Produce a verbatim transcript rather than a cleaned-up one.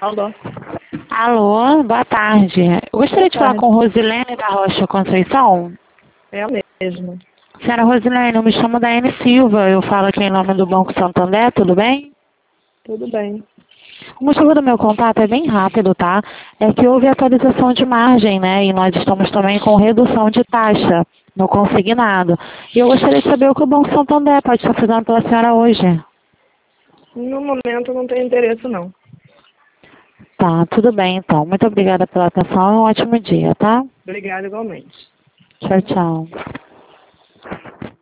Alô? Alô, boa tarde. Eu gostaria Boa de falar tarde. com Rosilene da Rocha Conceição. É a mesma. Senhora Rosilene, eu me chamo Daiane Silva, eu falo aqui em nome do Banco Santander, tudo bem? Tudo bem. O motivo do meu contato é bem rápido, tá? É que houve atualização de margem, né? E nós estamos também com redução de taxa no consignado. E eu gostaria de saber o que o Banco Santander pode estar fazendo pela senhora hoje. No momento não tenho interesse não. Tá, tudo bem então. Muito obrigada pela atenção e um ótimo dia, tá? Obrigada igualmente. Tchau, tchau.